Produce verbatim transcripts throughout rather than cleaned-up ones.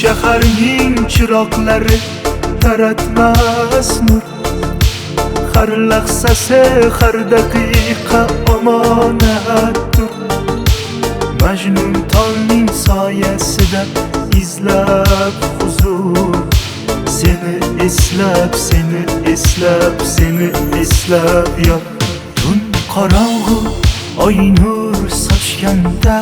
shaharning chiroqlari taratmas nur, har lahzasi har daqiqa omonatdir. Majnun tolning soyasida izlab huzur, seni eslab, seni eslab, seni eslab yot. Tun qorong'u oy nur sochganda,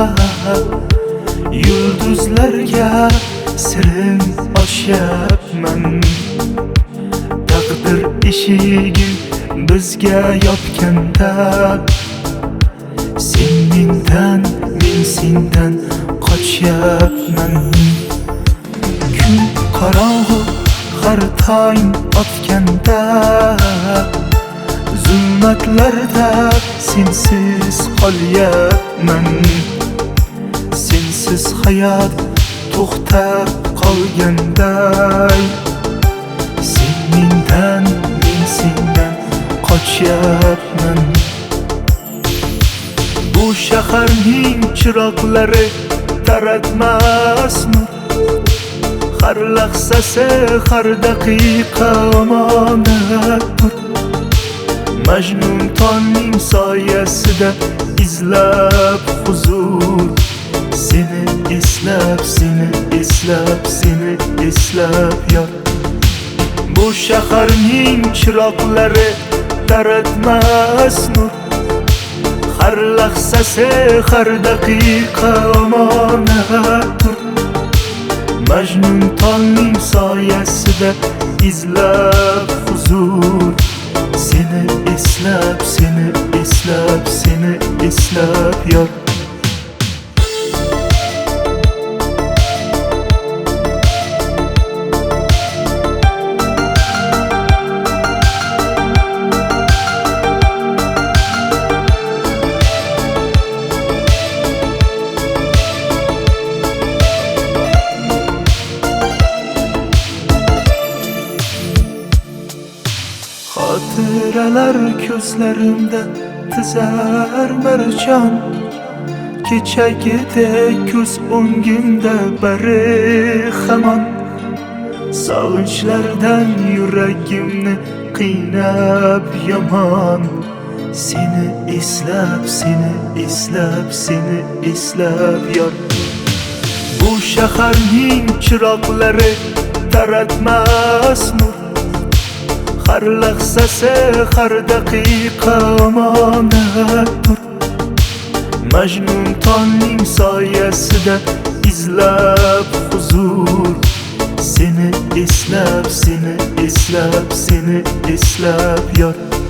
yulduzlarga sirin ochyapman. Taqdir eshigi bizga yopganda, sen mendan, men sendan qochyapman. Kun qorong'u har tong otganda, zulmatlarda sensiz qolyapman. Sensiz hayot to'xtab qolganday, sen mendan, men sendan qochyapman. Bu shaharning chiroqlari taratmas nur, har lahzasi har daqiqa omonatdir. Majnun tolning soyasida izlab huzur, seni eslab, seni eslab, seni eslab yot. Bu shaharning chiroqlari taratmas nur, har lahzasi har daqiqa omonatdir. Majnun tolning soyasida izlab huzur, seni eslab, seni eslab, seni eslab yot. Xotiralar ko'zlarimda tizar marjon, kechagidek ko'z o'ngimda bari hamon. Sog'inchlardan yuragimni qiynab yomon, seni eslab, seni eslab, seni eslab yot. Bu shaharning chiroqlari taratmas nur, har lahzasi har daqiqa omonatdir. Majnun tolning soyasida izlab huzur, seni eslab, seni eslab, seni eslab yot.